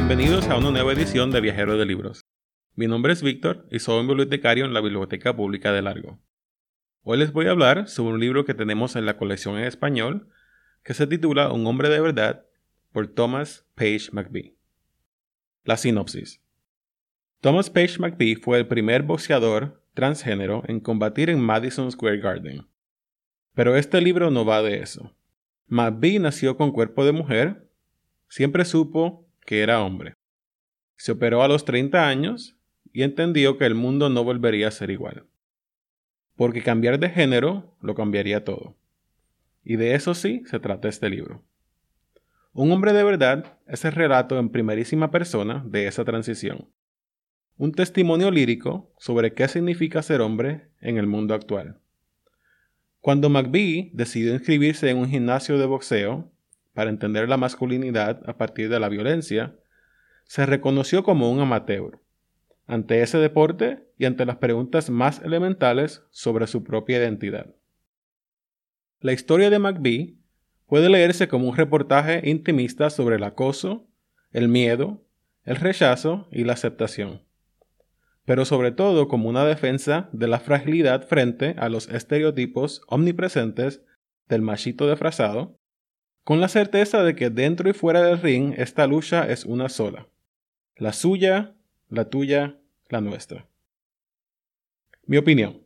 Bienvenidos a una nueva edición de Viajero de Libros. Mi nombre es Víctor y soy un bibliotecario en la Biblioteca Pública de Largo. Hoy les voy a hablar sobre un libro que tenemos en la colección en español que se titula Un hombre de verdad por Thomas Page McBee. La sinopsis. Thomas Page McBee fue el primer boxeador transgénero en combatir en Madison Square Garden. Pero este libro no va de eso. McBee nació con cuerpo de mujer, siempre supo que era hombre. Se operó a los 30 años y entendió que el mundo no volvería a ser igual. Porque cambiar de género lo cambiaría todo. Y de eso sí se trata este libro. Un hombre de verdad es el relato en primerísima persona de esa transición. Un testimonio lírico sobre qué significa ser hombre en el mundo actual. Cuando McBee decidió inscribirse en un gimnasio de boxeo para entender la masculinidad a partir de la violencia, se reconoció como un amateur ante ese deporte y ante las preguntas más elementales sobre su propia identidad. La historia de McBee puede leerse como un reportaje intimista sobre el acoso, el miedo, el rechazo y la aceptación, pero sobre todo como una defensa de la fragilidad frente a los estereotipos omnipresentes del machito disfrazado, con la certeza de que dentro y fuera del ring esta lucha es una sola, la suya, la tuya, la nuestra. Mi opinión.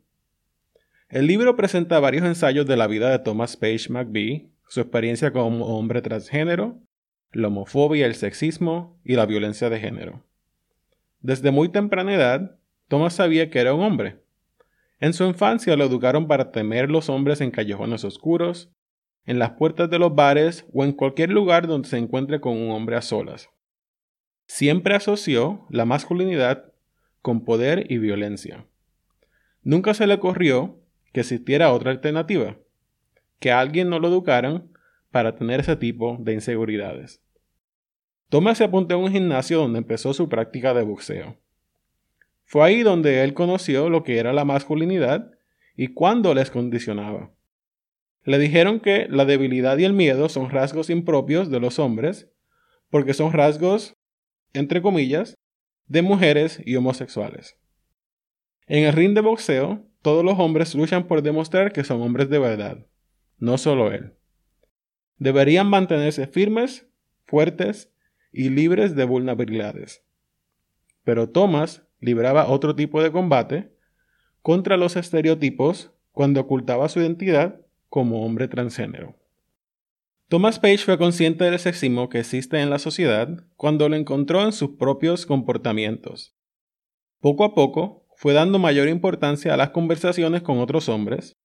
El libro presenta varios ensayos de la vida de Thomas Page McBee, su experiencia como hombre transgénero, la homofobia, el sexismo y la violencia de género. Desde muy temprana edad, Thomas sabía que era un hombre. En su infancia lo educaron para temer los hombres en callejones oscuros, en las puertas de los bares o en cualquier lugar donde se encuentre con un hombre a solas. Siempre asoció la masculinidad con poder y violencia. Nunca se le ocurrió que existiera otra alternativa, que a alguien no lo educaran para tener ese tipo de inseguridades. Thomas se apuntó a un gimnasio donde empezó su práctica de boxeo. Fue ahí donde él conoció lo que era la masculinidad y cuándo les condicionaba. Le dijeron que la debilidad y el miedo son rasgos impropios de los hombres, porque son rasgos, entre comillas, de mujeres y homosexuales. En el ring de boxeo, todos los hombres luchan por demostrar que son hombres de verdad, no solo él. Deberían mantenerse firmes, fuertes y libres de vulnerabilidades. Pero Thomas libraba otro tipo de combate contra los estereotipos cuando ocultaba su identidad como hombre transgénero. Thomas Page fue consciente del sexismo que existe en la sociedad cuando lo encontró en sus propios comportamientos. Poco a poco fue dando mayor importancia a las conversaciones con otros hombres.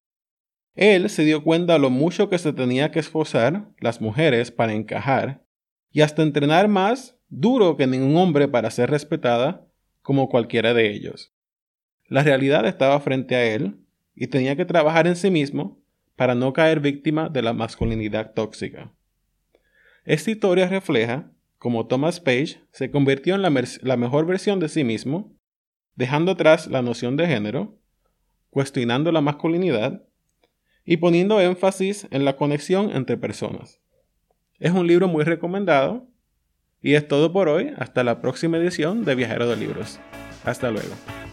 Él se dio cuenta lo mucho que se tenía que esforzar las mujeres para encajar y hasta entrenar más duro que ningún hombre para ser respetada como cualquiera de ellos. La realidad estaba frente a él y tenía que trabajar en sí mismo para no caer víctima de la masculinidad tóxica. Esta historia refleja cómo Thomas Page se convirtió en la mejor versión de sí mismo, dejando atrás la noción de género, cuestionando la masculinidad y poniendo énfasis en la conexión entre personas. Es un libro muy recomendado y es todo por hoy. Hasta la próxima edición de Viajero de Libros. Hasta luego.